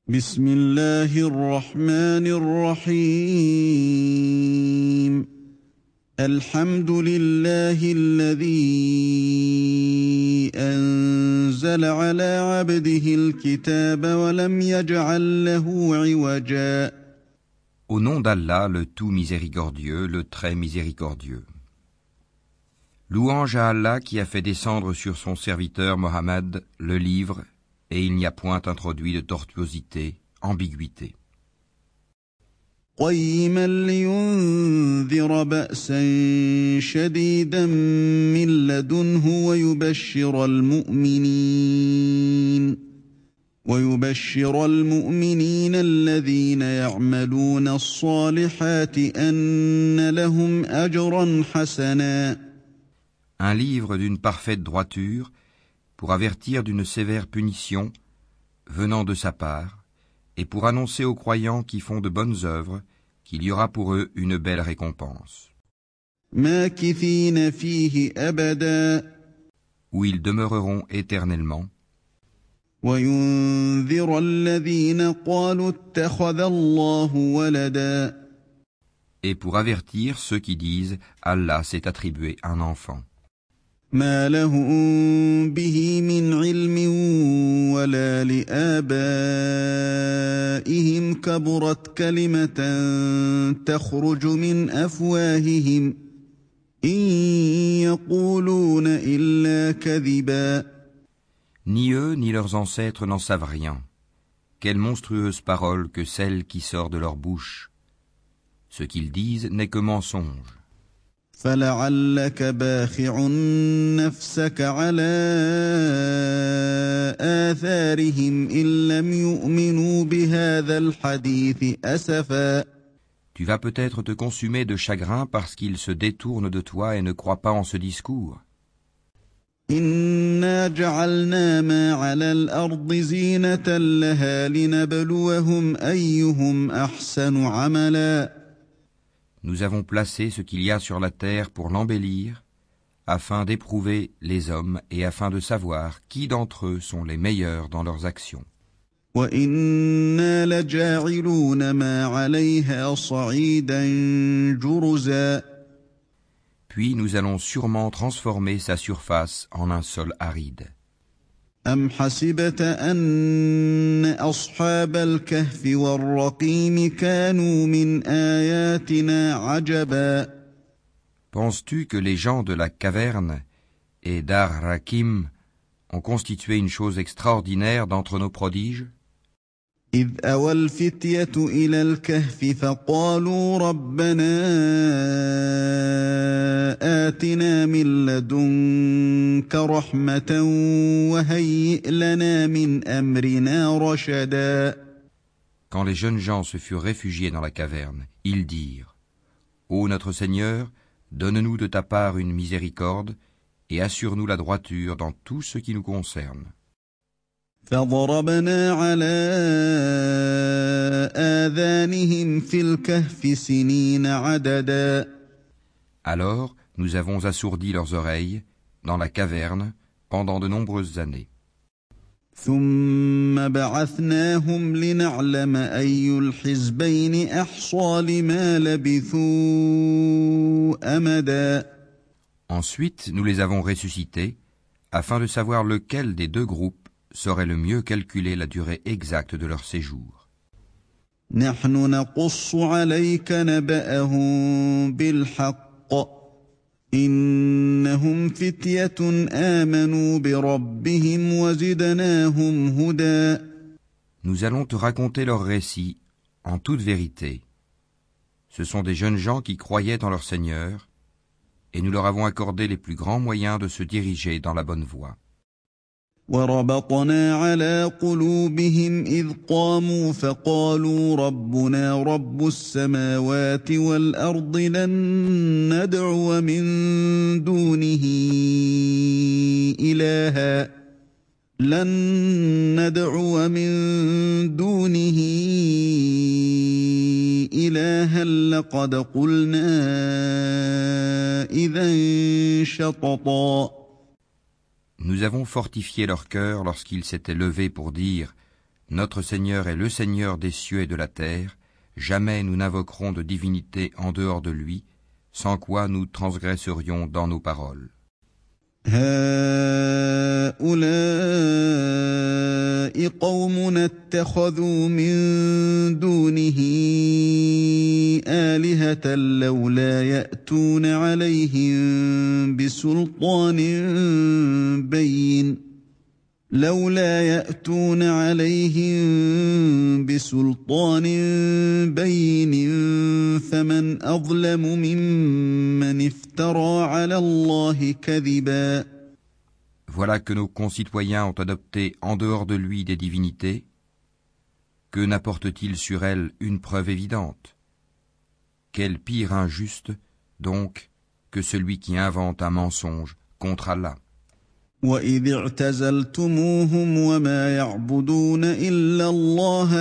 بسم الله الرحمن الرحيم الحمد لله الذي أنزل على عبده الكتاب ولم يجعل له عوجا. Au nom d'Allah, le tout miséricordieux, le très miséricordieux. Louange à Allah qui a fait descendre sur son serviteur Mohammed le livre, et il n'y a point introduit de tortuosité, ambiguïté. قيما لينذر بأسا شديدا من لدنه ويبشر المؤمنين الذين يعملون الصالحات أن لهم أجرا حسنا. Un livre d'une parfaite droiture, pour avertir d'une sévère punition venant de sa part, et pour annoncer aux croyants qui font de bonnes œuvres qu'il y aura pour eux une belle récompense, ماكثين فيه أبدا où ils demeureront éternellement, وينذر الذين قالوا اتخذ الله ولدا. et pour avertir ceux qui disent Allah s'est attribué un enfant. ما لهم به من علم ولا لآبائهم كبرت كلمة تخرج من أفواههم إن يقولون إلا كذبا. Ni eux ni leurs ancêtres n'en savent rien. Quelle monstrueuse parole que celle qui sort de leur bouche. Ce qu'ils disent n'est que mensonge. فلعلك باخع نفسك على آثارهم إن لم يؤمنوا بهذا الحديث أسفا. Tu vas peut-être te consumer de chagrin parce qu'ils se détournent de toi et ne croient pas en ce discours. إنا جعلنا ما على الأرض زينة لها لنبلوهم أيهم أحسن عملا. Nous avons placé ce qu'il y a sur la terre pour l'embellir, afin d'éprouver les hommes et afin de savoir qui d'entre eux sont les meilleurs dans leurs actions. وَإِنَّا لَجَاعِلُونَ مَا عَلَيْهَا صَعِيدًا جُرُزًا. Puis nous allons sûrement transformer sa surface en un sol aride. أَمْ حَسِبْتَ أَنَّ أَصْحَابَ الْكَهْفِ وَالرَّقِيمِ كَانُوا مِنْ آيَاتِنَا عَجَبًا. Penses-tu que les gens de la caverne et d'Ar-Rakim ont constitué une chose extraordinaire d'entre nos prodiges? إِذْ أَوَى الْفِتْيَةُ إِلَى الْكَهْفِ فَقَالُوا رَبَّنَا آتِنَا مِن لَّدُنكَ رَحْمَةً وَهَيِّئْ لَنَا مِنْ أَمْرِنَا رَشَدًا. Quand les jeunes gens se furent réfugiés dans la caverne, ils dirent: Ô notre Seigneur, donne-nous de ta part une miséricorde et assure-nous la droiture dans tout ce qui nous concerne. فضربنا على آذانهم في الكهف سنين عددا. Alors nous avons assourdi leurs oreilles dans la caverne pendant de nombreuses années. ثم بعثناهم لنعلم أي الحزبين أحصى لما لبثوا أمدا. Ensuite nous les avons ressuscités afin de savoir lequel des deux groupes saurait le mieux calculer la durée exacte de leur séjour. نحن نقص عليك نبأهم بالحق إنهم فتية آمنوا بربهم وزدناهم هدى. Nous allons te raconter leur récit en toute vérité. Ce sont des jeunes gens qui croyaient en leur Seigneur, et nous leur avons accordé les plus grands moyens de se diriger dans la bonne voie. وربطنا على قلوبهم إذ قاموا فقالوا ربنا رب السماوات والأرض لن ندعو من دونه إلها لقد قلنا إذا شططا. Nous avons fortifié leur cœur lorsqu'ils s'étaient levés pour dire Notre Seigneur est le Seigneur des cieux et de la terre, jamais nous n'invoquerons de divinité en dehors de lui, sans quoi nous transgresserions dans nos paroles. هؤلاء قوم اتخذوا من دونه آلهة لولا يأتون عليهم بسلطان بين فمن أظلم ممن افترى على الله كذبا. Voilà que nos concitoyens ont adopté en dehors de lui des divinités. Que n'apporte-t-il sur elles une preuve évidente? Quel pire injuste, donc, que celui qui invente un mensonge contre Allah. وَإِذِ اعْتَزَلْتُمُوهُمْ وَمَا يَعْبُدُونَ إِلَّا اللَّهَ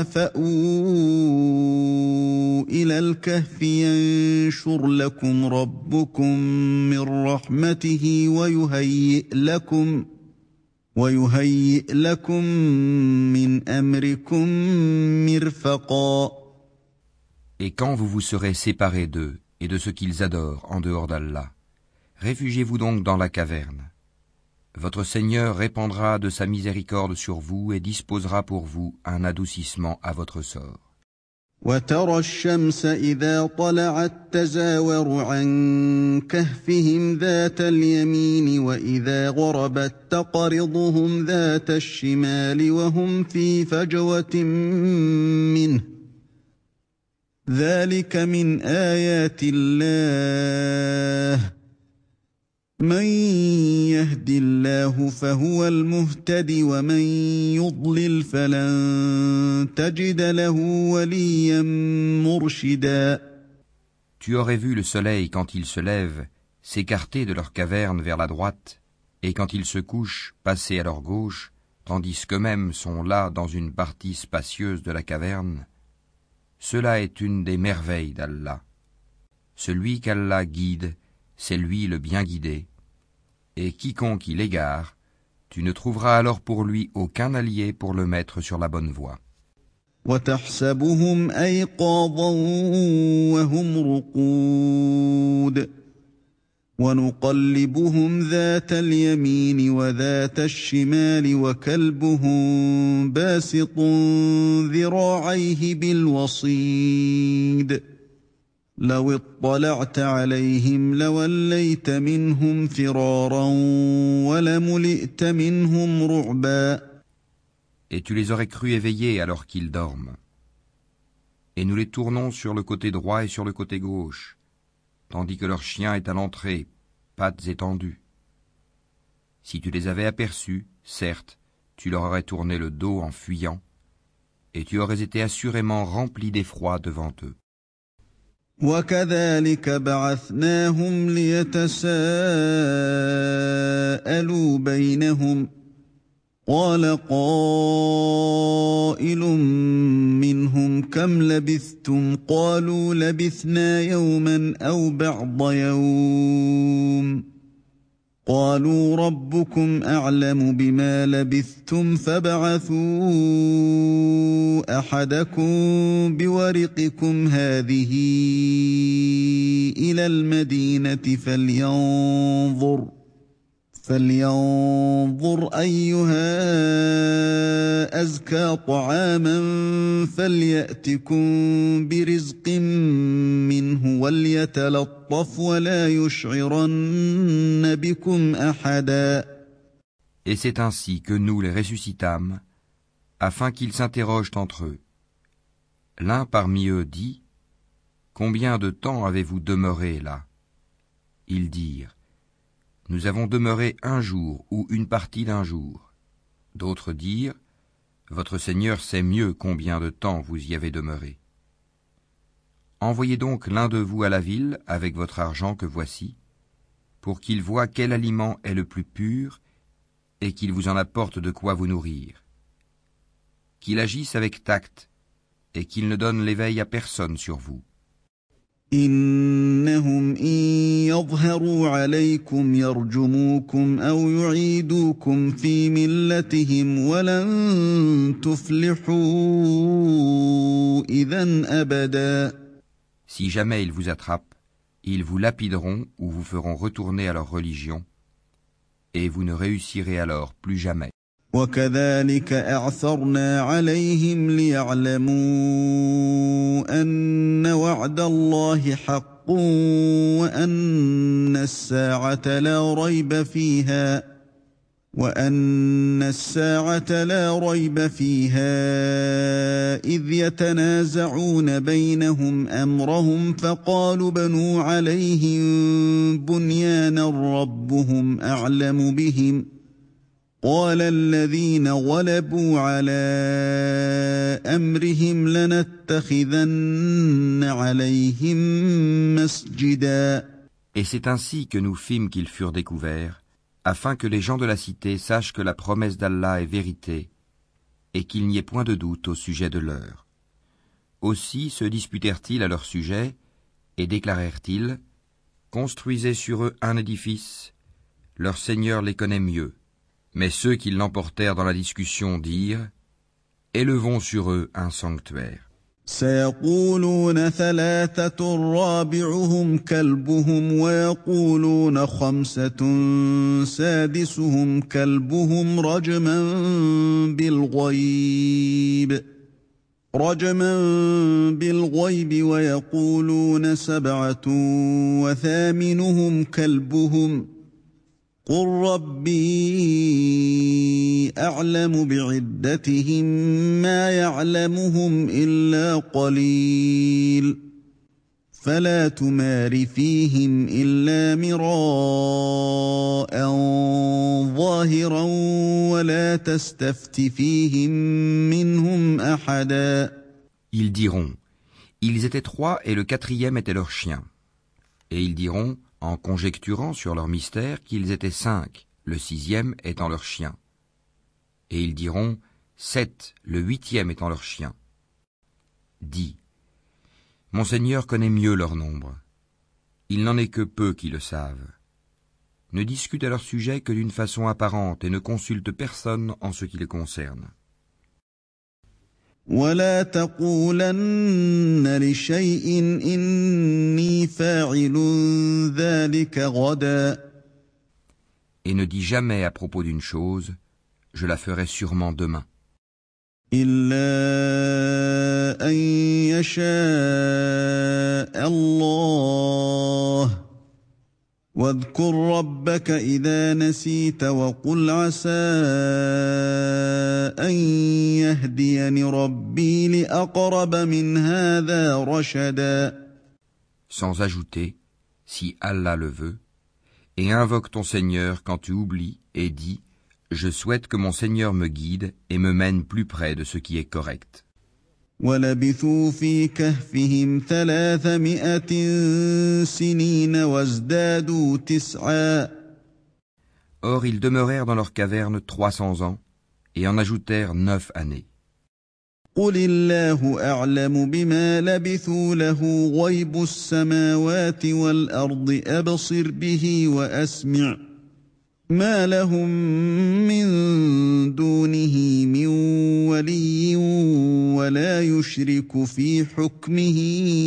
فَأْوُوا إِلَى الْكَهْفِ يَنشُرْ لَكُمْ رَبُّكُم مِّن رَّحْمَتِهِ وَيُهَيِّئْ لَكُم مِّنْ أَمْرِكُم مِّرْفَقًا. Et quand vous vous serez séparés d'eux et de ce qu'ils adorent en dehors d'Allah, réfugiez-vous donc dans la caverne. Votre Seigneur répandra de sa miséricorde sur vous et disposera pour vous un adoucissement à votre sort. وَتَرَى الشَّمْسَ إِذَا طَلَعَت تَّزَاوَرُ عَن كَهْفِهِمْ ذَاتَ الْيَمِينِ وَإِذَا غَرَبَت تَّقْرِضُهُمْ ذَاتَ الشِّمَالِ وَهُمْ فِي فَجْوَةٍ مِّنْهُ ذَلِكَ مِنْ آيَاتِ اللَّهِ من يهد الله فهو المهتد ومن يضلل فلن تجد له وليا مرشدا. Tu aurais vu le soleil quand il se lève s'écarter de leur caverne vers la droite et quand il se couche passer à leur gauche, tandis qu'eux-mêmes sont là dans une partie spacieuse de la caverne. Cela est une des merveilles d'Allah. Celui qu'Allah guide, c'est lui le bien guidé, et quiconque il égare, tu ne trouveras alors pour lui aucun allié pour le mettre sur la bonne voie. وَتَحْسَبُهُمْ أَيْقَاظًا وَهُمْ رُقُودٌ وَنُقَلِّبُهُمْ ذَاتَ الْيَمِينِ وَذَاتَ الشِّمَالِ وَكَلْبُهُم بَاسِطٌ ذِرَاعَيْهِ بِالْوَصِيدِ لو اطلعت عليهم لوليت منهم فرارا ولملئت منهم رعبا. Et tu les aurais crus éveillés alors qu'ils dorment. Et nous les tournons sur le côté droit et sur le côté gauche, tandis que leur chien est à l'entrée, pattes étendues. Si tu les avais aperçus, certes, tu leur aurais tourné le dos en fuyant, et tu aurais été assurément rempli d'effroi devant eux. وَكَذَلِكَ بَعَثْنَاهُمْ لِيَتَسَاءَلُوا بَيْنَهُمْ قَالَ قَائِلٌ مِّنْهُمْ كَمْ لَبِثْتُمْ قَالُوا لَبِثْنَا يَوْمًا أَوْ بَعْضَ يَوْمٍ قالوا ربكم أعلم بما لبثتم فابعثوا أحدكم بورقكم هذه إلى المدينة فلينظر أيها أزكى طعاما فليأتكم برزق منه وليتلطف ولا يشعرن بكم أحدا. Et c'est ainsi que nous les ressuscitâmes, afin qu'ils s'interrogent entre eux. L'un parmi eux dit : Combien de temps avez-vous demeuré là ? Ils dirent : Nous avons demeuré un jour ou une partie d'un jour. D'autres dirent : Votre Seigneur sait mieux combien de temps vous y avez demeuré. Envoyez donc l'un de vous à la ville avec votre argent que voici, pour qu'il voie quel aliment est le plus pur et qu'il vous en apporte de quoi vous nourrir. Qu'il agisse avec tact et qu'il ne donne l'éveil à personne sur vous. إنهم إن يظهروا عليكم يرجموكم أو يعيدوكم في ملتهم ولن تفلحوا إذا أبدا. Si jamais ils vous attrapent, ils vous lapideront ou vous feront retourner à leur religion, et vous ne réussirez alors plus jamais. وكذلك أعثرنا عليهم ليعلموا أن وعد الله حق وأن الساعة لا ريب فيها إذ يتنازعون بينهم أمرهم فقالوا بنوا عليهم بنيانا ربهم أعلم بهم قال الذين غلبوا على أمرهم لنتخذن عليهم مسجدا. Et c'est ainsi que nous fîmes qu'ils furent découverts, afin que les gens de la cité sachent que la promesse d'Allah est vérité, et qu'il n'y ait point de doute au sujet de l'heure. Aussi se disputèrent-ils à leur sujet, et déclarèrent-ils, construisez sur eux un édifice, leur Seigneur les connaît mieux. Mais ceux qui l'emportèrent dans la discussion dirent, élevons sur eux un sanctuaire. سيقولون ثلاثة رابعهم كلبهم ويقولون خمسة سادسهم كلبهم رجما بالغيب ويقولون سبعة وثامنهم كلبهم قل ربي أعلم بعدتهم ما يعلمهم إلا قليل فلا تمار فيهم إلا مراء ظاهرا ولا تستفت فيهم منهم أحدا. Ils diront, ils étaient 3 et le 4e était leur chien. Et ils diront, en conjecturant sur leur mystère, qu'ils étaient 5, le 6e étant leur chien. Et ils diront 7, le 8e étant leur chien. Dis, mon Seigneur connaît mieux leur nombre. Il n'en est que peu qui le savent. Ne discute à leur sujet que d'une façon apparente et ne consulte personne en ce qui les concerne. ولا تقولن لشيء إني فاعل ذلك غدا. Et ne dis jamais à propos d'une chose, je la ferai sûrement demain. إلا أن يشاء الله واذكر ربك إذا نسيت وقل عسى أن يهديني ربي لأقرب من هذا رشدا. Sans ajouter, si Allah le veut, et invoque ton Seigneur quand tu oublies et dis, je souhaite que mon Seigneur me guide et me mène plus près de ce qui est correct. وَلَبِثُوا فِي كَهْفِهِمْ 300 سِنِينَ وَازْدَادُوا 9. Or ils demeurèrent dans leur caverne 300 ans et en ajoutèrent 9 années. قُلِ اللَّهُ أَعْلَمُ بِمَا لَبِثُوا لَهُ غَيْبُ السَّمَاوَاتِ وَالْأَرْضِ أَبْصِرْ بِهِ وَأَسْمِعْ ما لهم من دونه من ولي ولا يشرك في حكمه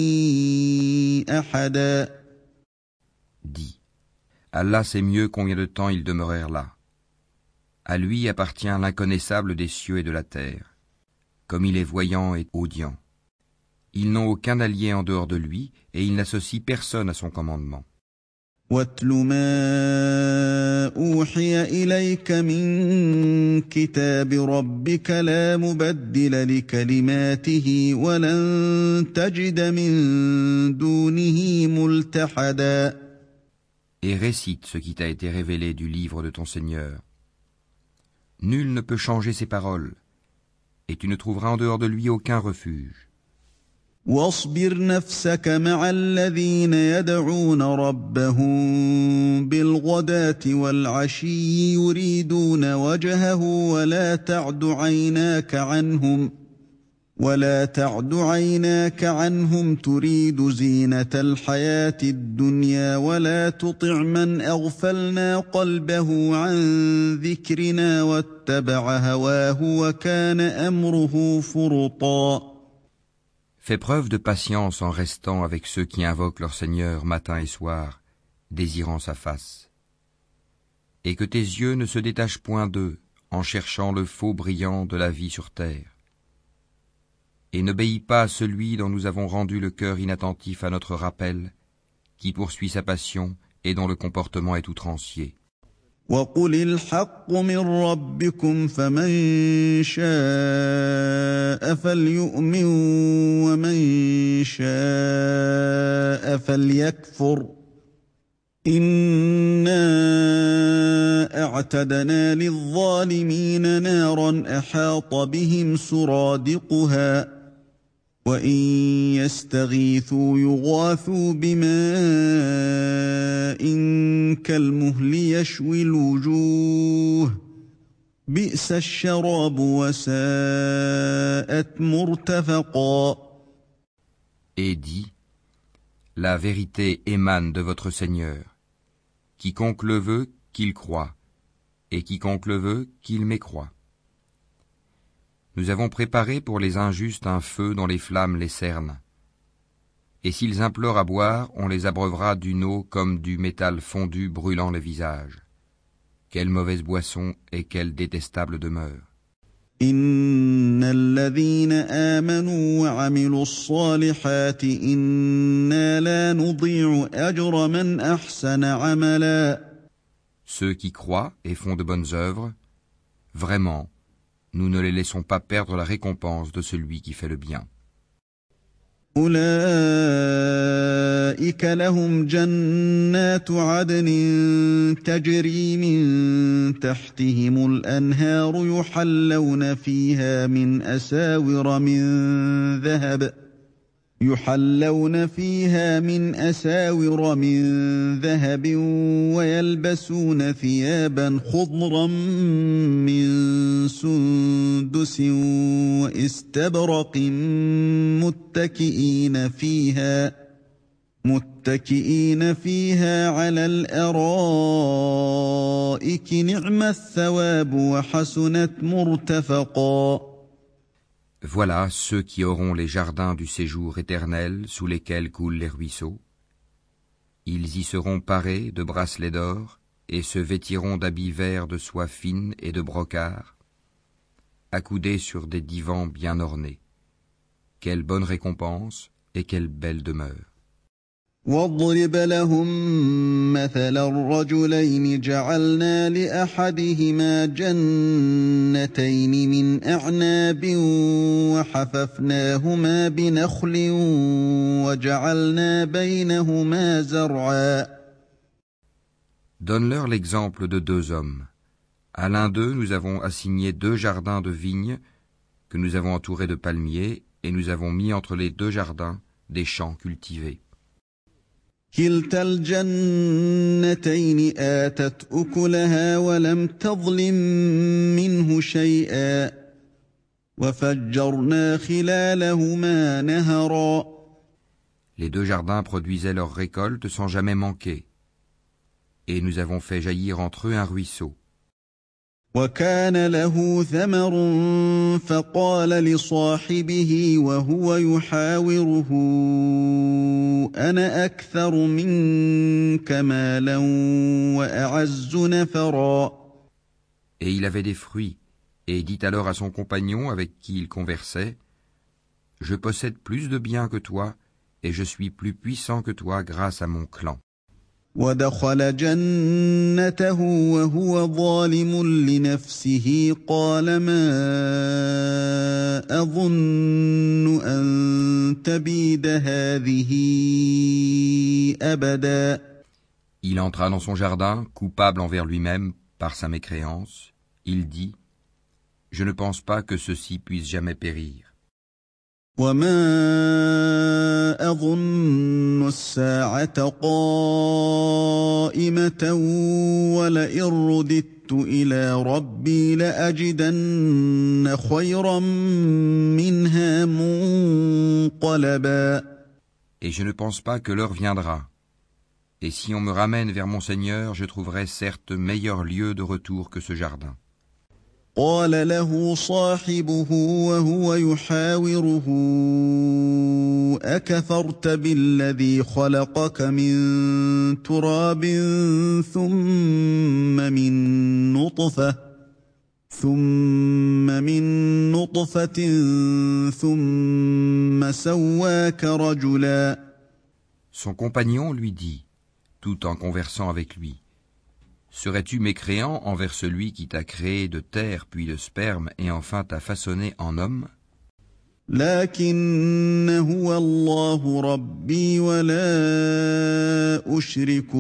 أحدا. Dis, Allah sait mieux combien de temps ils demeurèrent là. À lui appartient l'inconnaissable des cieux et de la terre, comme il est voyant et audient. Ils n'ont aucun allié en dehors de lui et il n'associe personne à son commandement. وَاتْلُ مَا أُوحِيَ إِلَيْكَ مِنْ كِتَابِ رَبِّكَ لَا مُبَدِّلَ لِكَلِمَاتِهِ وَلَنْ تَجِدَ مِنْ دُونِهِ مُلْتَحَدًا. Et récite ce qui t'a été révélé du livre de ton Seigneur. Nul ne peut changer ses paroles, et tu ne trouveras en dehors de lui aucun refuge. واصبر نفسك مع الذين يدعون ربهم بالغداة والعشي يريدون وجهه ولا تعد عيناك ولا تعد عيناك عنهم تريد زينة الحياة الدنيا ولا تطع من أغفلنا قلبه عن ذكرنا واتبع هواه وكان أمره فرطا. Fais preuve de patience en restant avec ceux qui invoquent leur Seigneur matin et soir, désirant sa face. Et que tes yeux ne se détachent point d'eux en cherchant le faux brillant de la vie sur terre. Et n'obéis pas à celui dont nous avons rendu le cœur inattentif à notre rappel, qui poursuit sa passion et dont le comportement est outrancier. وَقُلِ الْحَقُّ مِنْ رَبِّكُمْ فَمَنْ شَاءَ فَلْيُؤْمِنْ وَمَنْ شَاءَ فَلْيَكْفُرْ إِنَّا أَعْتَدْنَا لِلظَّالِمِينَ نَارًا أَحَاطَ بِهِمْ سُرَادِقُهَا وَإِنْ يَسْتَغِيثُوا يُغَاثُوا بِمَاءٍ كَالْمُهْلِ يَشْوِي الْوُجُوهَ بِئْسَ الشَّرَابُ وَسَاءَتْ مُرْتَفَقًا. Et dis, la vérité émane de votre Seigneur. Quiconque le veut, qu'il croie, et quiconque le veut, qu'il mécroie. Nous avons préparé pour les injustes un feu dont les flammes les cernent. Et s'ils implorent à boire, on les abreuvera d'une eau comme du métal fondu brûlant le visage. Quelle mauvaise boisson et quelle détestable demeure. Inna alladhina amanu wa 'amilus salihati inna la nudhi'u ajra man ahsana 'amala. Ceux qui croient et font de bonnes œuvres, vraiment, nous ne les laissons pas perdre la récompense de celui qui fait le bien. أولئك لهم جنات عدن تجري من تحتهم الأنهار يحلون فيها من أساور من ذهب ويلبسون ثيابا خضرا من سندس واستبرق متكئين فيها على الأرائك نعم الثواب وحسنت مرتفقا. Voilà ceux qui auront les jardins du séjour éternel sous lesquels coulent les ruisseaux. Ils y seront parés de bracelets d'or et se vêtiront d'habits verts de soie fine et de brocart, accoudés sur des divans bien ornés. Quelle bonne récompense et quelle belle demeure. واضرب لهم مثل الرجلين جعلنا لأحدهما جنتين من أعناب وحففناهما بنخل وجعلنا بينهما زرعا. Donne-leur l'exemple de deux hommes. À l'un d'eux, nous avons assigné 2 jardins de vignes que nous avons entourés de palmiers et nous avons mis entre les 2 jardins des champs cultivés. كلتا الجنتين آتت أكلها ولم تظلم منه شيئا وفجرنا خلالهما نهرا. Les 2 jardins produisaient leur récolte sans jamais manquer, et nous avons fait jaillir entre eux un ruisseau. وكان له ثمر فقال لصاحبه وهو يحاوره أنا أكثر منك مالا وأعز نفرا. Et il avait des fruits, et dit alors à son compagnon avec qui il conversait, « Je possède plus de biens que toi, et je suis plus puissant que toi grâce à mon clan. » ودخل جنته وهو ظالم لنفسه قال ما أظن أن تبيد هذه أبدا. Il entra dans son jardin, coupable envers lui-même par sa mécréance. Il dit, « Je ne pense pas que ceci puisse jamais périr. » وما أظن الساعة قائمة ولئن رددت إلى ربي لأجدن خيرا منها منقلبا Et je ne pense pas que l'heure viendra. Et si on me ramène vers mon Seigneur, je trouverai certes meilleur lieu de retour que ce jardin. قال له صاحبه وهو يحاوره أكفرت بالذي خلقك من تراب ثم من نطفة ثم سواك رجلا. Son compagnon lui dit, tout en conversant avec lui, « Serais-tu mécréant envers celui qui t'a créé de terre puis de sperme et enfin t'a façonné en homme ? لكن هو الله ربي ولا أشرك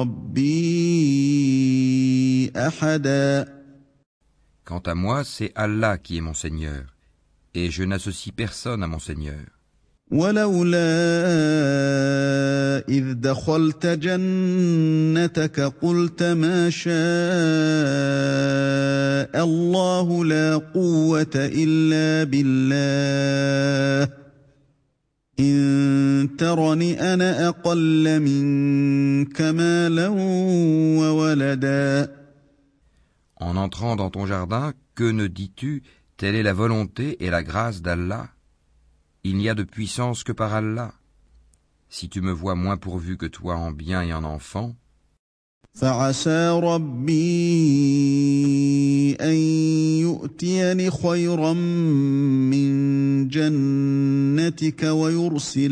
بربي أحدا. Quant à moi, c'est Allah qui est mon Seigneur, et je n'associe personne à mon Seigneur. ولولا إذ دخلت جنتك قلت ما شاء الله لا قوة إلا بالله إن ترني أنا أقل منك مالا وولدا. En entrant dans ton jardin, que ne dis-tu, telle est la volonté et la grâce d'Allah ? Il n'y a de puissance que par Allah. Si tu me vois moins pourvu que toi en bien et en enfants, فعسى ربي أن يؤتيني خيرا من جنتك ويرسل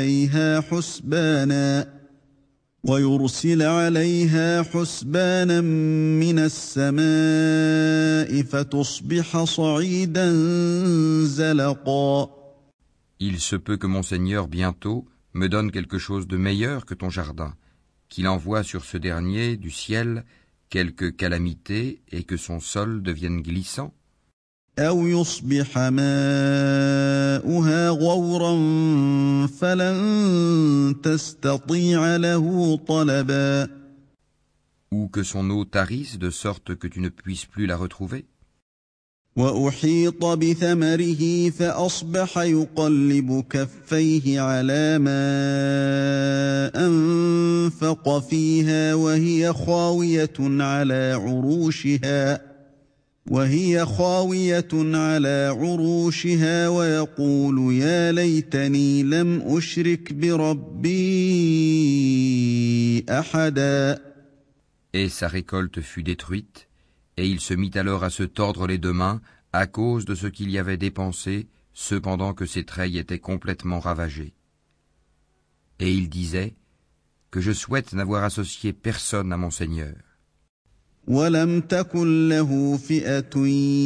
عليها حسبانا من السماء فتصبح صعيدا زلقا. il se peut que mon Seigneur bientôt me donne quelque chose de meilleur que ton jardin, qu'il envoie sur ce dernier du ciel quelque calamité et que son sol devienne glissant. أو يصبح ماؤها غورا فلن تستطيع له طلبا. Ou que son eau tarisse de sorte que tu ne puisses plus la retrouver. وأحيط بثمره فأصبح يقلب كفيه على ما أنفق فيها وهي خاوية على عروشها ويقول يا ليتني لم أشرك بربي أحدا. Et sa récolte fut détruite, et il se mit alors à se tordre les deux mains à cause de ce qu'il y avait dépensé, cependant que ses treilles étaient complètement ravagées. Et il disait que je souhaite n'avoir associé personne à mon Seigneur. وَلَمْ تَكُنْ لَهُ فِئَةٌ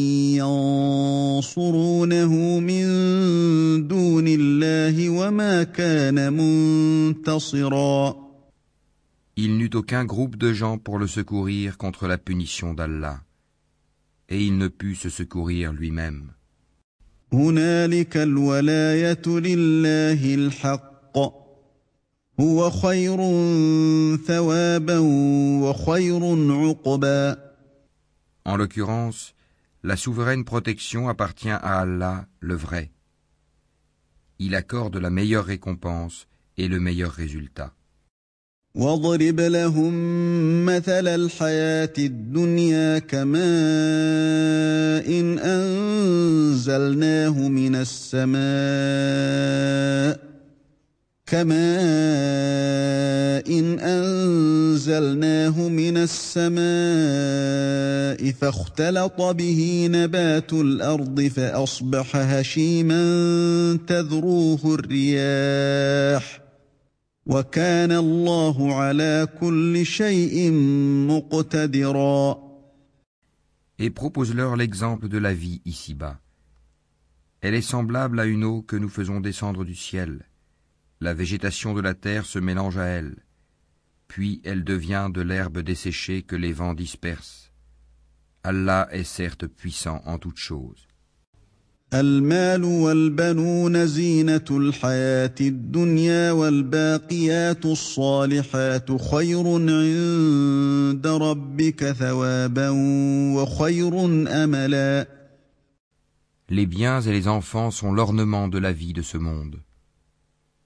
يَنصُرُونَهُ مِنْ دُونِ اللَّهِ وَمَا كَانَ مُنْتَصِرًا. Il n'eut aucun groupe de gens pour le secourir contre la punition d'Allah, et il ne put se secourir lui-même. هُنَالِكَ الْوَلَايَةُ لِلَّهِ الْحَقِّ هُوَ خَيْرٌ ثَوَابًا وَخَيْرٌ عُقْبًا. En l'occurrence, la souveraine protection appartient à Allah, le vrai. Il accorde la meilleure récompense et le meilleur résultat. واضرب لهم مثل الحياة الدنيا كماء إن أنزلناه من السماء فاختلط به نبات الأرض فأصبح هشيما تذروه الرياح وكان الله على كل شيء مقتدرا. Et propose-leur l'exemple de la vie ici-bas. Elle est semblable à une eau que nous faisons descendre du ciel. La végétation de la terre se mélange à elle, puis elle devient de l'herbe desséchée que les vents dispersent. Allah est certes puissant en toutes choses. المال والبنون زينة الحياة الدنيا والباقيات الصالحات خير عند ربك ثوابا وخير أملا. Les biens et les enfants sont l'ornement de la vie de ce monde.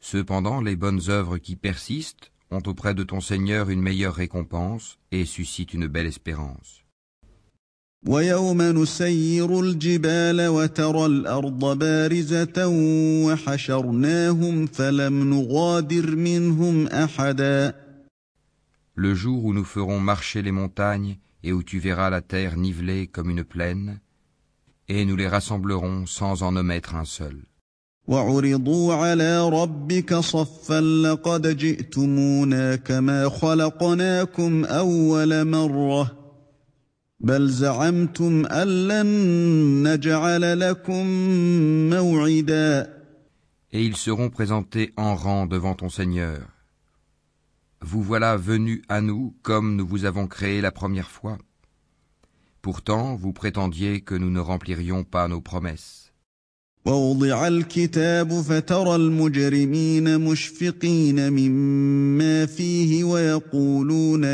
Cependant, les bonnes œuvres qui persistent ont auprès de ton Seigneur une meilleure récompense et suscitent une belle espérance. ويوم نسير الجبال وترى الأرض بارزة وحشرناهم فلم نغادر منهم أحدا. Le jour où nous ferons marcher les montagnes et où tu verras la terre nivelée comme une plaine, et nous les rassemblerons sans en omettre un seul. وعرضوا على ربك صفا لقد جئتمونا كما خلقناكم أول مرة بل زعمتم أن لن نجعل لكم موعدا. Et ils seront présentés en rang devant ton Seigneur. Vous voilà venus à nous comme nous vous avons créé la première fois. Pourtant, vous prétendiez que nous ne remplirions pas nos promesses. ووضع الكتاب فترى المجرمين مشفقين مما فيه ويقولون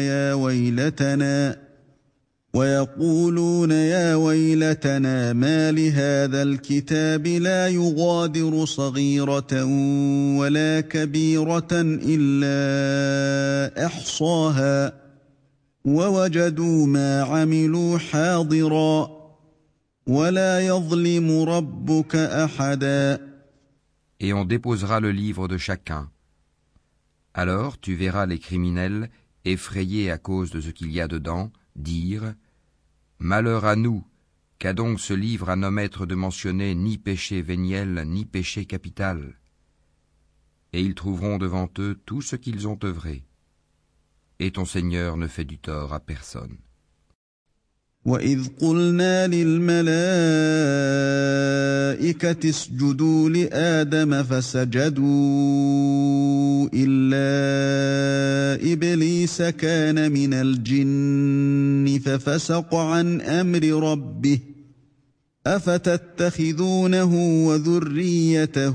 يا ويلتنا ما لهذا الكتاب لا يغادر صغيرة ولا كبيرة إلا أحصاها ووجدوا ما عملوا حاضرا ولا يظلم ربك أحدا. Et on déposera le livre de chacun. Alors tu verras les criminels, effrayés à cause de ce qu'il y a dedans, dire « Malheur à nous, qu'a donc ce livre à n'omettre de mentionner ni péché véniel, ni péché capital ?» Et ils trouveront devant eux tout ce qu'ils ont œuvré. Et ton Seigneur ne fait du tort à personne. وَإِذْ قُلْنَا لِلْمَلَائِكَةِ اسْجُدُوا لِآدَمَ فَسَجَدُوا إِلَّا إِبْلِيسَ كَانَ مِنَ الْجِنِّ فَفَسَقَ عَنْ أَمْرِ رَبِّهِ أَفَتَتَّخِذُونَهُ وَذُرِّيَّتَهُ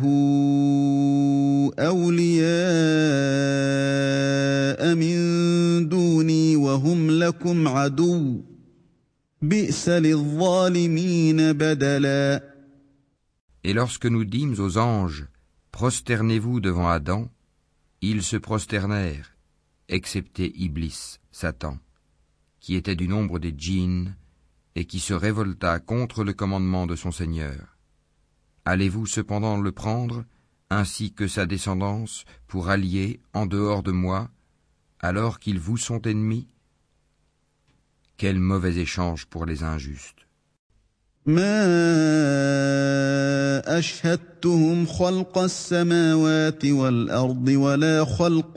أَوْلِيَاءَ مِن دُونِي وَهُمْ لَكُمْ عَدُوٌّ بِئْسَ لِلظَّالِمِينَ بَدَلًا. Et lorsque nous dîmes aux anges, prosternez-vous devant Adam, ils se prosternèrent, excepté Iblis, Satan, qui était du nombre des djinns et qui se révolta contre le commandement de son Seigneur. Allez-vous cependant le prendre, ainsi que sa descendance, pour alliés en dehors de moi, alors qu'ils vous sont ennemis? Quel mauvais échange pour les injustes. ما أشهدتهم خلق السماوات والأرض ولا خلق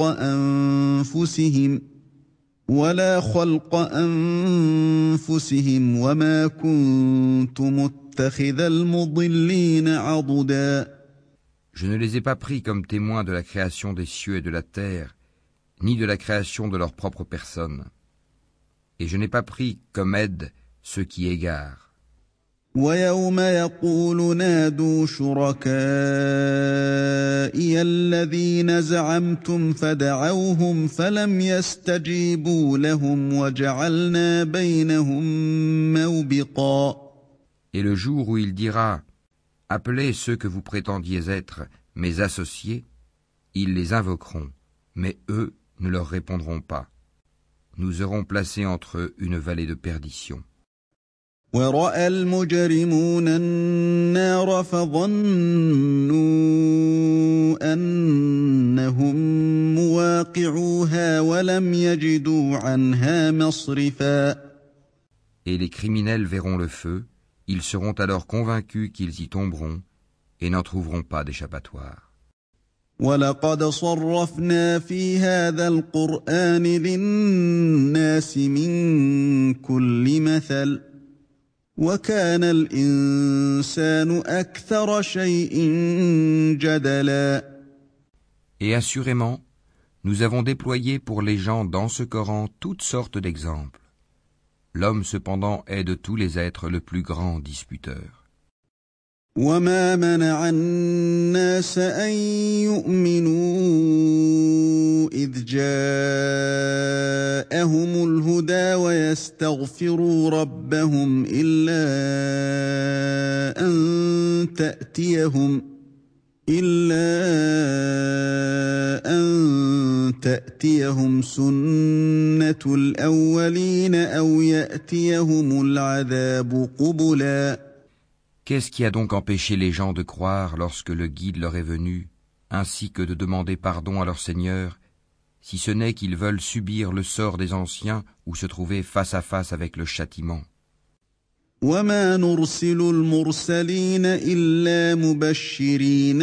أنفسهم وما كنت متخذ المضلين عضدا. Je ne les ai pas pris comme témoins de la création des cieux et de la terre, ni de la création de leur propre personne. Et je n'ai pas pris comme aide ceux qui égarent. ويوم يقول نادوا شركائي الذين زعمتم فدعوهم فلم يستجيبوا لهم وجعلنا بينهم موبقا. Et le jour où il dira « Appelez ceux que vous prétendiez être mes associés », ils les invoqueront, mais eux ne leur répondront pas. Nous aurons placé entre eux une vallée de perdition. ورأى المجرمون النار فظنوا أنهم مواقعوها ولم يجدوا عنها مصرفا. Et les criminels verront le feu, ils seront alors convaincus qu'ils y tomberont et n'en trouveront pas d'échappatoire. وَلَقَدْ صَرَّفْنَا فِي هَذَا الْقُرْآنِ لِلنَّاسِ مِنْ كُلِّ مَثَلٍ وَكَانَ الْإِنسَانُ أَكْثَرَ شَيْءٍ جَدَلًا. Et assurément, nous avons déployé pour les gens dans ce Coran toutes sortes d'exemples. L'homme cependant est de tous les êtres le plus grand disputeur. وَمَا مَنَعَ النَّاسَ أَن يُؤْمِنُوا إِذْ جَاءَهُمُ الْهُدَى وَيَسْتَغْفِرُوا رَبَّهُمْ إِلَّا أَن إلا أن تأتيهم سنة الأولين أو يأتيهم العذاب قبلا. Qu'est-ce qui a donc empêché les gens de croire lorsque le guide leur est venu, ainsi que de demander pardon à leur Seigneur, si ce n'est qu'ils veulent subir le sort des anciens ou se trouver face à face avec le châtiment? وما نرسل المرسلين إلا مبشرين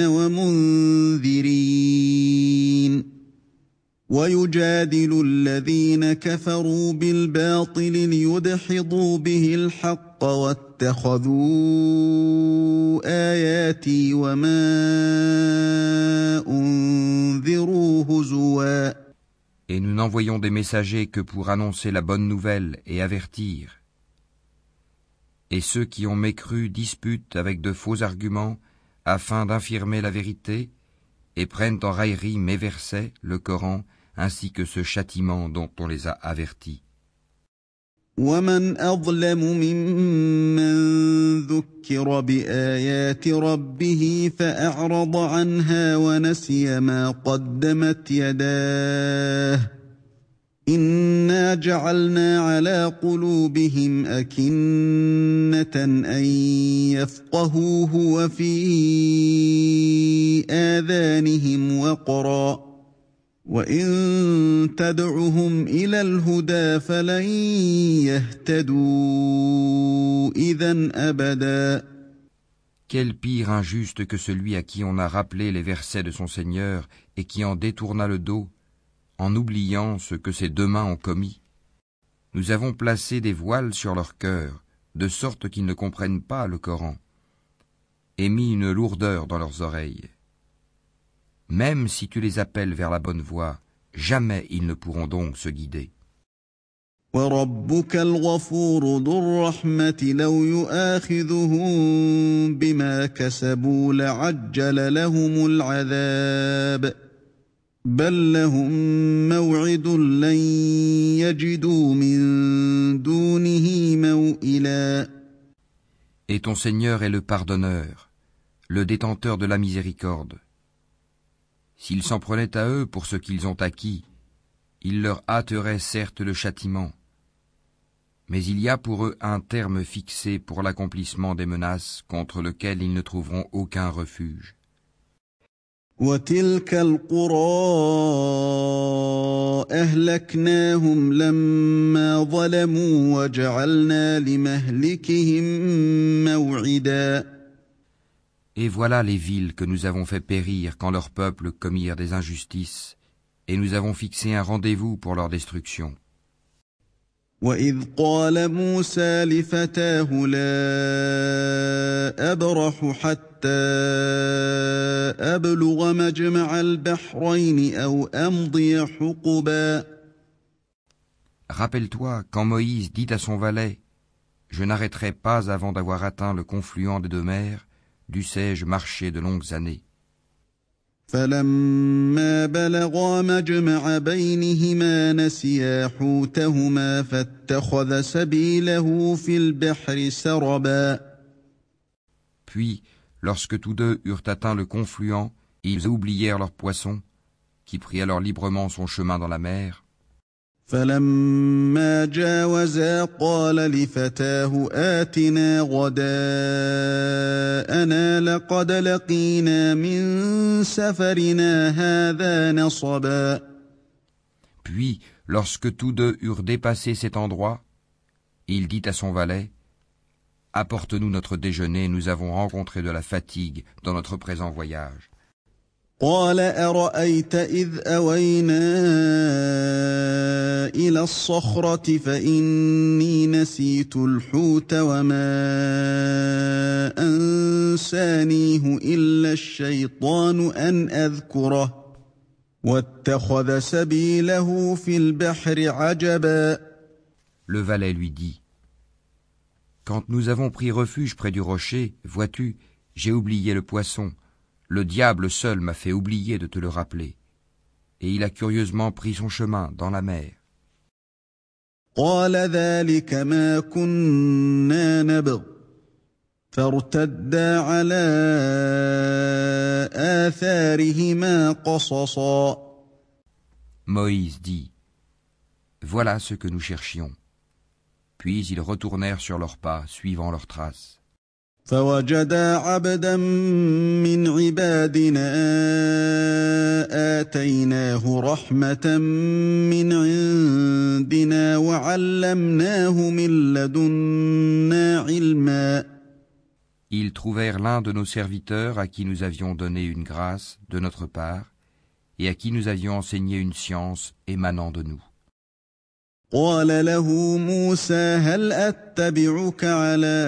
ومنذرين ويجادل الذين كفروا بالباطل ليدحضوا به الحق واتخذوا آياتي وما أنذروا هزوا. Et nous n'envoyons des messagers que pour annoncer la bonne nouvelle et avertir. Et ceux qui ont mécru disputent avec de faux arguments afin d'infirmer la vérité et prennent en raillerie mes versets, le Coran, ainsi que ce châtiment dont on les a avertis. ومن أظلم ممن ذكر بآيات ربه فأعرض عنها ونسي ما قدمت يداه إنا جعلنا على قلوبهم أكنة أن يفقهوه وفي آذانهم وقرا وإن تدعهم إلى الهدى فلن يهتدوا إذا أبدا. Quel pire injuste que celui à qui on a rappelé les versets de son Seigneur et qui en détourna le dos, en oubliant ce que ses deux mains ont commis. Nous avons placé des voiles sur leur cœur, de sorte qu'ils ne comprennent pas le Coran, et mis une lourdeur dans leurs oreilles. Même si tu les appelles vers la bonne voie, jamais ils ne pourront donc se guider. وَرَبُّكَ الْغَفُورُ ذُو الرَّحْمَةِ لَوْ يُؤَاخِذُهُم بِمَا كَسَبُوا لَعَجَّلَ لَهُمُ الْعَذَابَ بَل لَّهُم مَّوْعِدٌ لَّن يَجِدُوا مِن دُونِهِ مَوْئِلًا. Et ton Seigneur est le pardonneur, le détenteur de la miséricorde. S'ils s'en prenaient à eux pour ce qu'ils ont acquis, il leur hâterait certes le châtiment. Mais il y a pour eux un terme fixé pour l'accomplissement des menaces contre lequel ils ne trouveront aucun refuge. وَتِلْكَ الْقُرَىٰ أَهْلَكْنَاهُمْ لَمَّا ظَلَمُوا وَجَعَلْنَا لِمَهْلِكِهِم مَّوْعِدًا. Et voilà les villes que nous avons fait périr quand leurs peuples commirent des injustices, et nous avons fixé un rendez-vous pour leur destruction. وَإِذْ قَالَ مُوسَىٰ لِفَتَاهُ لَا أَبْرَحُ حَتَّىٰ أَبْلُغَ مَجْمَعَ الْبَحْرَيْنِ أَوْ أَمْضِيَ حُقُبًا. Rappelle-toi quand Moïse dit à son valet « Je n'arrêterai pas avant d'avoir atteint le confluent des deux mers, dussé-je marcher de longues années. » فَلَمَّا بَلَغَا مَجْمَعَ بَيْنِهِمَا نَسِيَا حُوتَهُمَا فَاتَّخَذَ سَبِيلَهُ فِي الْبَحْرِ سَرَبًا. Puis, lorsque tous deux eurent atteint le confluent, ils oublièrent leur poisson, qui prit alors librement son chemin dans la mer. فَلَمَّا جَاوَزَا قَالَ لِفَتَاهُ آتِنَا غَدَاءَنَا لَقَدْ لَقِينَا مِن سَفَرِنَا هَٰذَا نَصَبًا. Puis, lorsque tous deux eurent dépassé cet endroit, il dit à son valet « Apporte-nous notre déjeuner, nous avons rencontré de la fatigue dans notre présent voyage. » قال أرأيت إذ أوينا إلى الصخرة فإني نسيت الحوت وما أنسانيه إلا الشيطان أن أذكره واتخذ سبيله في البحر عجبا. Le valet lui dit « Quand nous avons pris refuge près du rocher, vois-tu, j'ai oublié le poisson. Le diable seul m'a fait oublier de te le rappeler. » Et il a curieusement pris son chemin dans la mer. قال ذلك ما كنا نبغ فارتدا على آثارهما قصصا. Moïse dit, voilà ce que nous cherchions. Puis ils retournèrent sur leurs pas, suivant leurs traces. فوجدا عبدا من عبادنا آتيناه رحمة من عندنا وعلمناه من لدنا علما. Ils trouvèrent l'un de nos serviteurs à qui nous avions donné une grâce de notre part et à qui nous avions enseigné une science émanant de nous. قال له موسى هل أتبعك على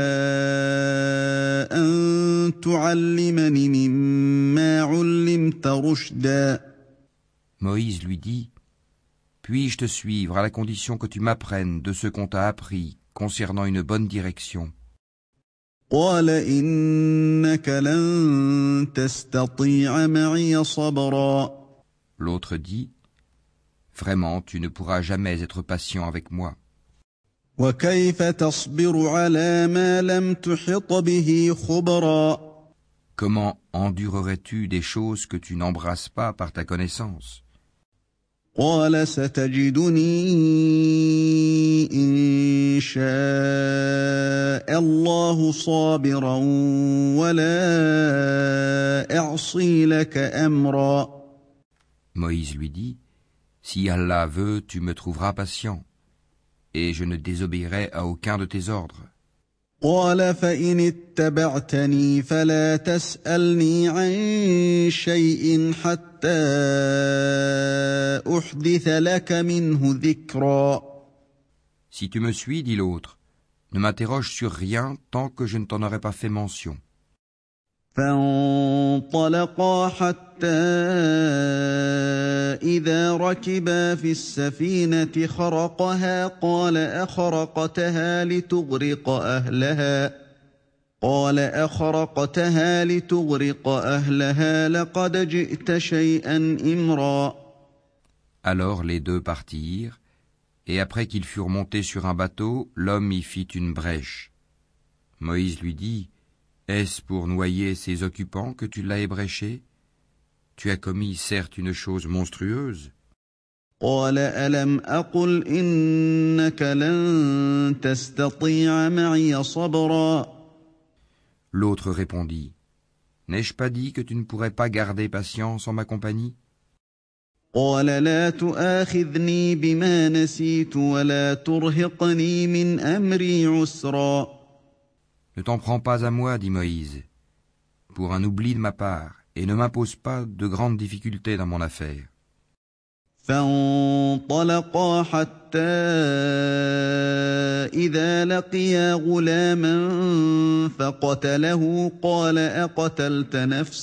أن تعلمني مما علمت رشدا. Moïse lui dit, puis-je te suivre à la condition que tu m'apprennes de ce qu'on t'a appris concernant une bonne direction? قال إنك لن تستطيع معي صبرا. L'autre dit, vraiment, tu ne pourras jamais être patient avec moi. وكيف تصبر على ما لم تحط به خبرا. Comment endurerais-tu des choses que tu n'embrasses pas par ta connaissance? قال ستجدني إن شاء الله صابرا ولا أعصي لك أمرا. Moïse lui dit, si Allah veut, tu me trouveras patient, et je ne désobéirai à aucun de tes ordres. قال فإن اتبعتني فلا تسألني عن شيء حتى أحدث لك منه ذكرا. Si tu me suis, dit l'autre, ne m'interroge sur rien tant que je ne t'en aurai pas fait mention. فانطلقا حتى إذا ركبا في السفينة خرقها قال أخرقتها لتغرق أهلها لقد جئت شيئا إمرا. Alors les deux partirent, et après qu'ils furent montés sur un bateau, l'homme y fit une brèche. Moïse lui dit, est-ce pour noyer ses occupants que tu l'as ébréché? Tu as commis certes une chose monstrueuse. قال ألم أقل إنك لن تستطيع معي صبرا. L'autre répondit, n'ai-je pas dit que tu ne pourrais pas garder patience en ma compagnie? قال لا تؤاخذني بما نسيت ولا ترهقني من أمري عسرا. Ne t'en prends pas à moi, dit Moïse, pour un oubli de ma part, et ne m'impose pas de grandes difficultés dans mon affaire. فانطلقا حتى إذا لقيا غلاما فقتله قال أقتلت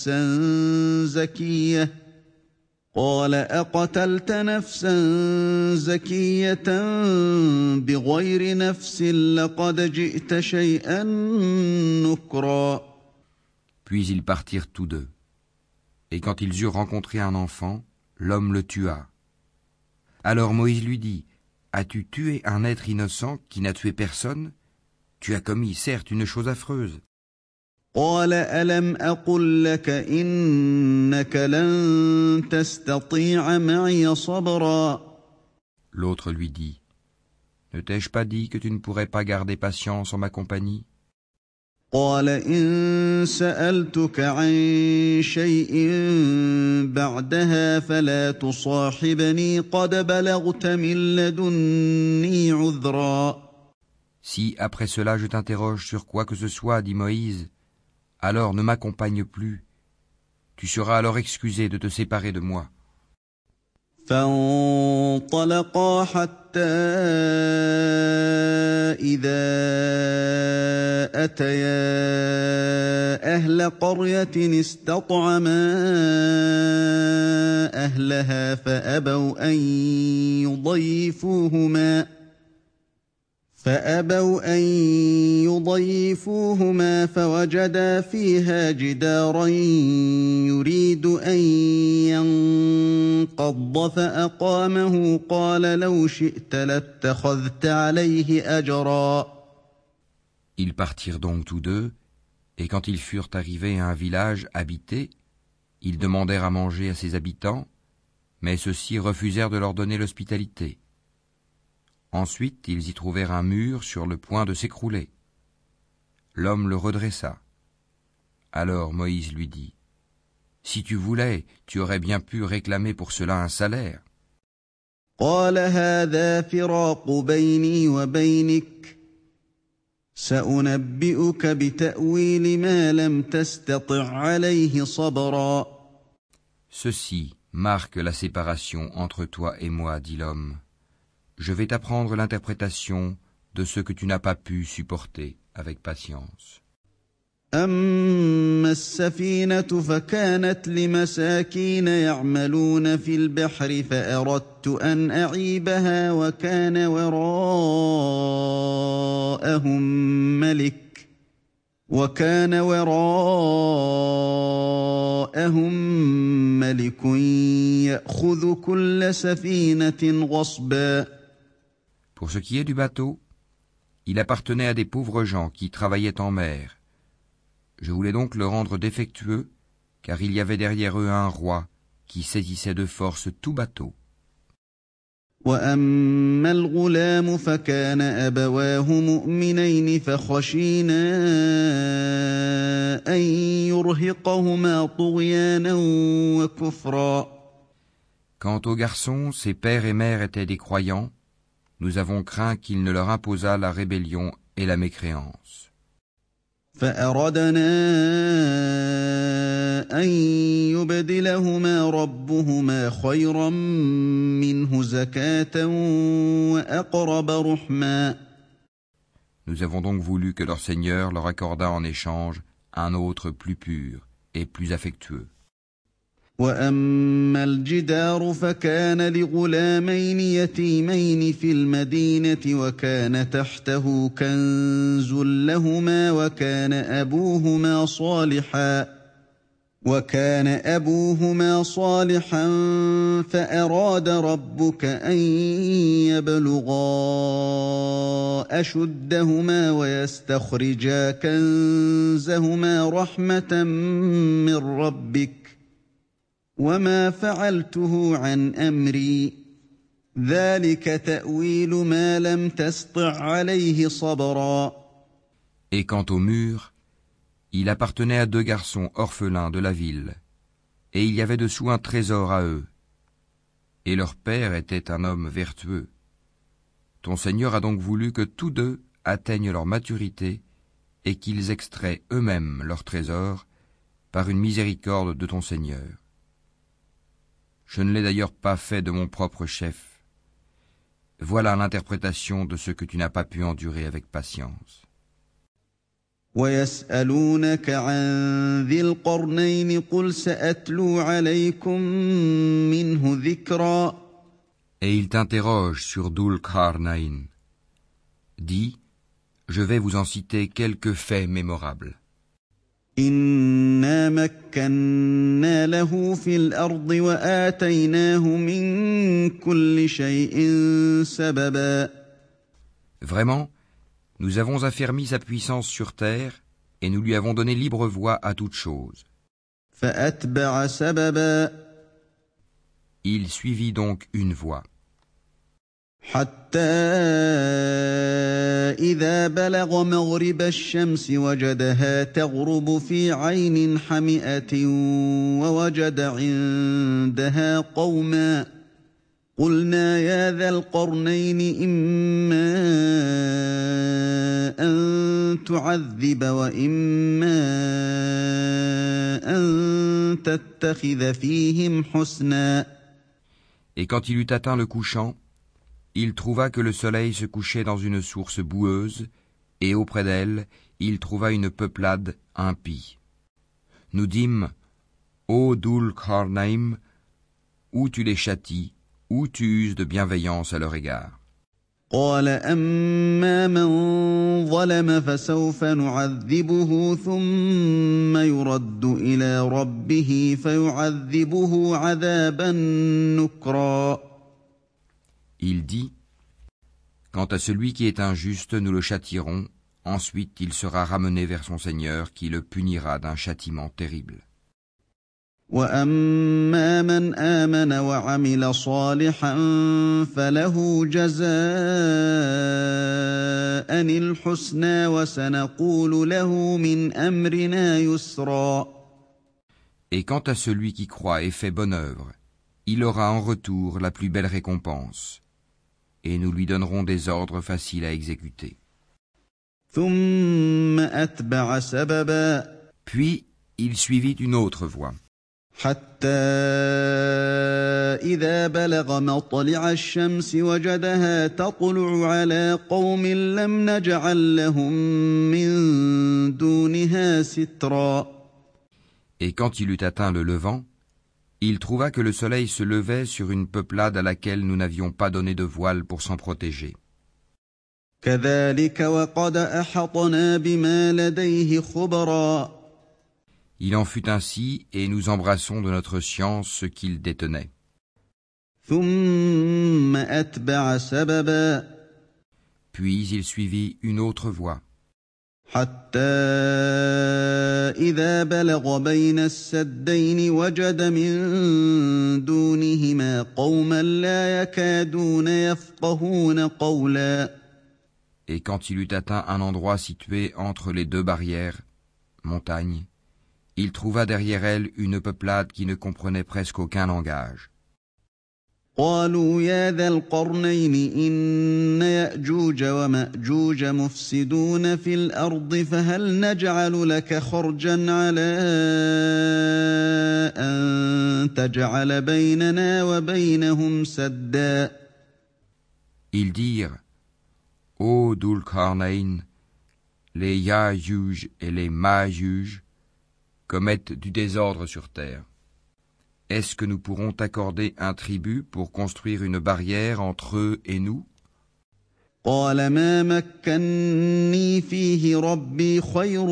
نفسا زكية بغير نفس لقد جئت شيئا نكرا. Puis ils partirent tous deux. Et quand ils eurent rencontré un enfant, l'homme le tua. Alors Moïse lui dit, as-tu tué un être innocent qui n'a tué personne? Tu as commis certes une chose affreuse. قال ألم أقل لك إنك لن تستطيع معي صبرا. L'autre lui dit, ne t'ai-je pas dit que tu ne pourrais pas garder patience en ma compagnie? قال إن سألتك عن شيء بعدها فلا تصاحبني قد بلغت من لدني عذرا. Si après cela je t'interroge sur quoi que ce soit, dit Moïse, alors ne m'accompagne plus. Tu seras alors excusé de te séparer de moi. فانطلقا حتى إذا أتيا أهل قرية استطعما أهلها فأبوا أن يضيفوهما فوجدا فيها جدارا يريد أن ينقض فأقامه قال لو شئت لاتخذت عليه أجرا. Ils partirent donc tous deux, et quand ils furent arrivés à un village habité, Ils demandèrent à manger à ses habitants, mais ceux-ci refusèrent de leur donner l'hospitalité. Ensuite, ils y trouvèrent un mur sur le point de s'écrouler. L'homme le redressa. Alors Moïse lui dit : « Si tu voulais, tu aurais bien pu réclamer pour cela un salaire. » قال هذا فراق بيني وبينك سأنبئك بتأويل ما لم تستطع عليه صبرا. Ceci marque la séparation entre toi et moi, dit l'homme. Je vais t'apprendre l'interprétation de ce que tu n'as pas pu supporter avec patience. أما السفينة فكانت لمساكين يعملون في البحر فأردت أن أعيبها وكان وراءهم ملك يأخذ كل سفينة غصبا. Pour ce qui est du bateau, il appartenait à des pauvres gens qui travaillaient en mer. Je voulais donc le rendre défectueux, car il y avait derrière eux un roi qui saisissait de force tout bateau. وأما الغلام فكان أبواه مؤمنين فخشينا أن يرهقهما طغيانا وكفرا. Quant aux garçons, ses pères et mères étaient des croyants. Nous avons craint qu'il ne leur imposât la rébellion et la mécréance. فأردنا أن يبدلهما ربهما خيرا منه زكاة وأقرب رحما. Nous avons donc voulu que leur Seigneur leur accordât en échange un autre plus pur et plus affectueux. وأما الجدار فكان لغلامين يتيمين في المدينة وكان تحته كنز لهما وكان أبوهما صالحا فأراد ربك أن يبلغا أشدهما ويستخرجا كنزهما رحمة من ربك وما فعلته عن أمري ذلك تأويل ما لم تسطع عليه صبرا. Et quant au mur, il appartenait à 2 garçons orphelins de la ville, et il y avait dessous un trésor à eux. Et leur père était un homme vertueux. Ton Seigneur a donc voulu que tous 2 atteignent leur maturité et qu'ils extraient eux-mêmes leur trésor par une miséricorde de ton Seigneur. Je ne l'ai d'ailleurs pas fait de mon propre chef. Voilà l'interprétation de ce que tu n'as pas pu endurer avec patience. ويسألونك عن ذي القرنين قل سأتلو عليكم منه ذكرا. Et il t'interroge sur Dhul Qarnayn. Dis, je vais vous en citer quelques faits mémorables. إنا مكنا له في الأرض وآتيناه من كل شيء سببا. Vraiment, nous avons affermi sa puissance sur terre et nous lui avons donné libre voie à toute chose. فأتبع سببا. Il suivit donc une voie. حتى إذا بلغ مغرب الشمس وجدها تغرب في عين حمئة ووجد عندها قوما قلنا يا ذا القرنين إما أن تعذب وإما أن تتخذ فيهم حسنا. Et quand il eut atteint le couchant, il trouva que le soleil se couchait dans une source boueuse, et auprès d'elle, il trouva une peuplade impie. Nous dîmes, ô Dhul Qarnayn, ou tu les châties, ou tu uses de bienveillance à leur égard. قال أما من ظلم فسوف نعذبه ثم يرد إلى ربه فيعذبه عذابا نكرا. Il dit, quant à celui qui est injuste, nous le châtierons, ensuite il sera ramené vers son Seigneur qui le punira d'un châtiment terrible. وأما من آمن وعمل صالحا فله جزاء الحسنى وسنقول له من أمرنا يسرا. Et quant à celui qui croit et fait bonne œuvre, il aura en retour la plus belle récompense, et nous lui donnerons des ordres faciles à exécuter. ثم أتبع سببا. Puis il suivit une autre voie, حتى إذا بلغ مطلع الشمس وجدها تطلع على قوم لم نجعل لهم من دونها سترا. et quand il eut atteint le levant, il trouva que le soleil se levait sur une peuplade à laquelle nous n'avions pas donné de voile pour s'en protéger. كذلك وقد أحطنا بما لديه خبرا. Il en fut ainsi, et nous embrassons de notre science ce qu'il détenait. ثم أتبع سببا. Puis il suivit une autre voie, حتى إذا بلغ بين السدين وجد من دونهما قوما لا يكادون يفقهون قولا. et quand il eut atteint un endroit situé entre les deux barrières, montagnes, il trouva derrière elle une peuplade qui ne comprenait presque aucun langage. قالوا يا ذا القرنين إن يأجوج ومأجوج مفسدون في الأرض فهل نجعل لك خرجا على أن تجعل بيننا وبينهم سدا. Ils dirent, ô Dhul-Qarnayn, les Ya'juj et les Ma'juj commettent du désordre sur terre. Est-ce que nous pourrons t'accorder un tribut pour construire une barrière entre eux et nous? قال ما مكني فيه ربي خير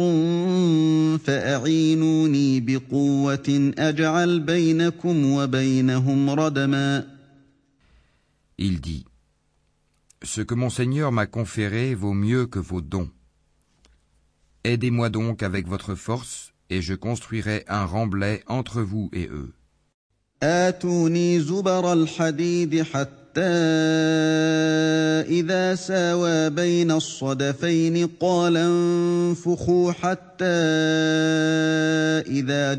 فأعينوني بقوة أجعل بينكم وبينهم ردما. Il dit, ce que mon Seigneur m'a conféré vaut mieux que vos dons. Aidez-moi donc avec votre force, et je construirai un remblai entre vous et eux. آتوني زبر الحديد حتى إذا ساوى بين الصدفين قال انفخوا حتى إذا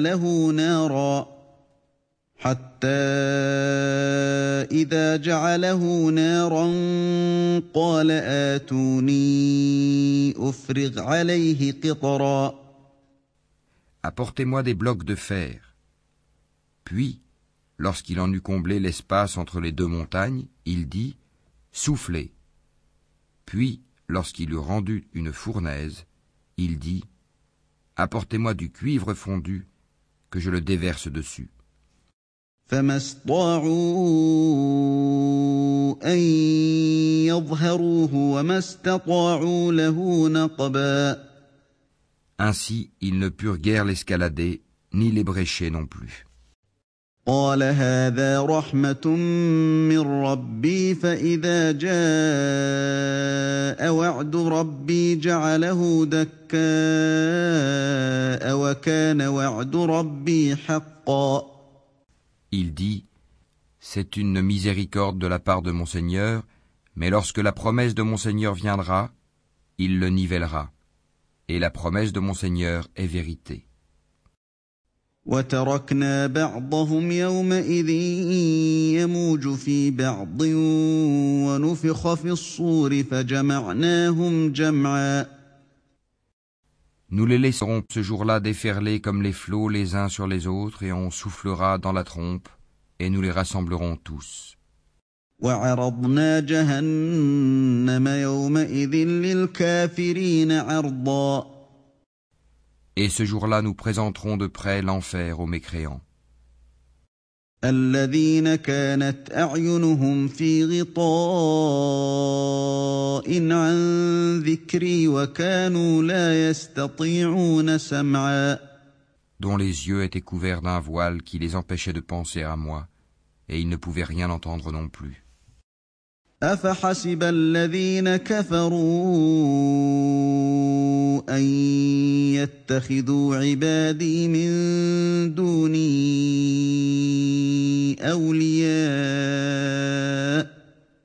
جعله نارا قال آتوني أفرغ عليه قطرا. Apportez-moi des blocs de fer. Puis, lorsqu'il en eut comblé l'espace entre les deux montagnes, il dit, soufflez. Puis, lorsqu'il eut rendu une fournaise, il dit, apportez-moi du cuivre fondu, que je le déverse dessus. فما استطاعوا أن يظهروه وما استطاعوا له نقبا. Ainsi, ils ne purent guère l'escalader, ni l'ébrécher non plus. قال هذا رحمة من ربي فإذا جاء وعد ربي جعله دكاء وكان وعد ربي حقا. Il dit, c'est une miséricorde de la part de mon Seigneur, mais lorsque la promesse de mon Seigneur viendra, il le nivellera. Et la promesse de mon Seigneur est vérité. وتركنا بعضهم يومئذ يموج في بعض ونفخ في الصور فجمعناهم جمعا. Nous les laisserons ce jour-là déferler comme les flots les uns sur les autres, et on soufflera dans la trompe, et nous les rassemblerons tous. وعرضنا جهنم يومئذ للكافرين عرضا. Et ce jour-là, nous présenterons de près l'enfer aux mécréants. الذين كانت أعينهم في غطاء عن ذكري وكانوا لا يستطيعون سمعا. Dont les yeux étaient couverts d'un voile qui les empêchait de penser à moi, et ils ne pouvaient rien entendre non plus. أفحسب الذين كفروا أن يتخذوا عبادي من دوني أولياء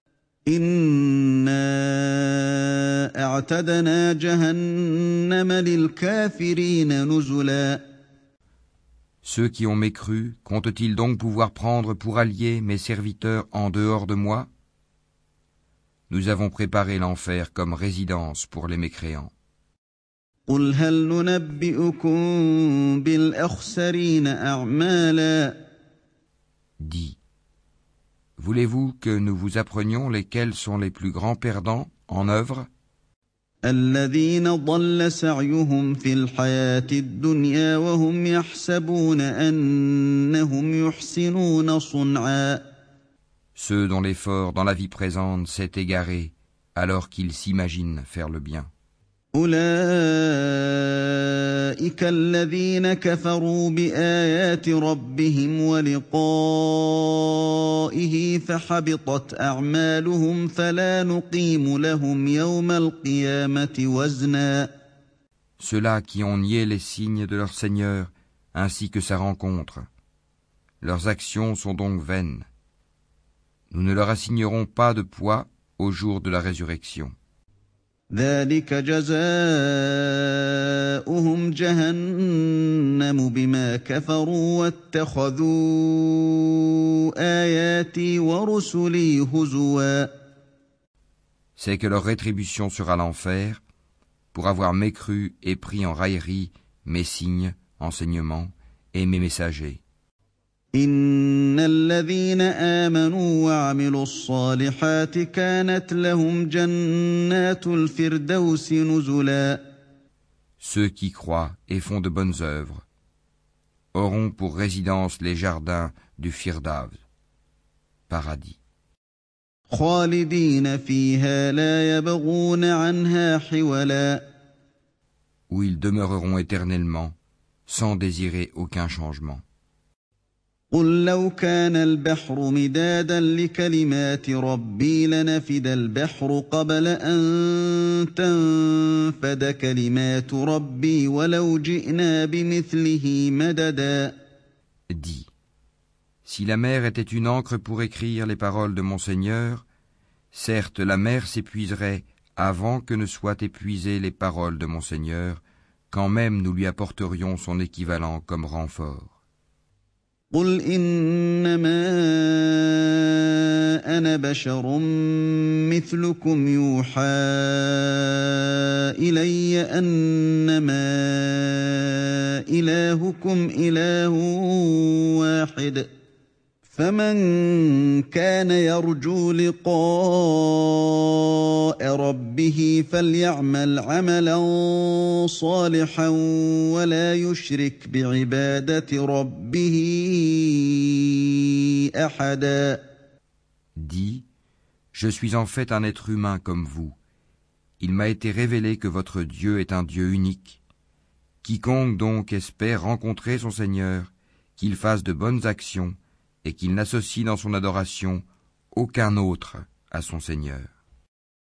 إنا أعتدنا جهنم للكافرين نزلا. Ceux qui ont mécru, comptent-ils donc pouvoir prendre pour alliés mes serviteurs en dehors de moi? Nous avons préparé l'enfer comme résidence pour les mécréants. قل هل ننبئكم بالأخسرين أعمالا. Dis, voulez-vous que nous vous apprenions lesquels sont les plus grands perdants en œuvre? الذين ضل سعيهم في الحياة الدنيا وهم يحسبون أنهم يحسنون صنعا. Ceux dont l'effort dans la vie présente s'est égaré alors qu'ils s'imaginent faire le bien. أولئك الذين كفروا بآيات ربهم ولقائه فحبطت أعمالهم فلا نقيم لهم يوم القيامة وزنا. Ceux-là qui ont nié les signes de leur Seigneur ainsi que sa rencontre. Leurs actions sont donc vaines. Nous ne leur assignerons pas de poids au jour de la résurrection. ذلك جزاؤهم جهنم بما كفروا واتخذوا آياتي ورسلي هزوا. C'est que leur rétribution sera l'enfer pour avoir mécru et pris en raillerie mes signes, enseignements et mes messagers. إن الذين آمنوا وعملوا الصالحات كانت لهم جنات الفردوس نزلا. Ceux qui croient et font de bonnes œuvres auront pour résidence les jardins du Firdaus, paradis. خالدين فيها لا يبغون عنها حولا. Où ils demeureront éternellement sans désirer aucun changement. قل لو كان البحر مدادا لكلمات ربي لنفد البحر قبل أن تنفد كلمات ربي ولو جئنا بمثله مددا. Dis, si la mer était une encre pour écrire les paroles de mon Seigneur, certes la mer s'épuiserait avant que ne soient épuisées les paroles de mon Seigneur, quand même nous lui apporterions son équivalent comme renfort. قل إنما أنا بشر مثلكم يوحى إلي أنما إلهكم إله واحد فمن كان يرجو لقاء ربه فليعمل عملا صالحا ولا يشرك بعبادة ربه أحدا. Dis, je suis en fait un être humain comme vous. Il m'a été révélé que votre Dieu est un Dieu unique. Quiconque donc espère rencontrer son Seigneur, qu'il fasse de bonnes actions, et qu'il n'associe dans son adoration aucun autre à son Seigneur.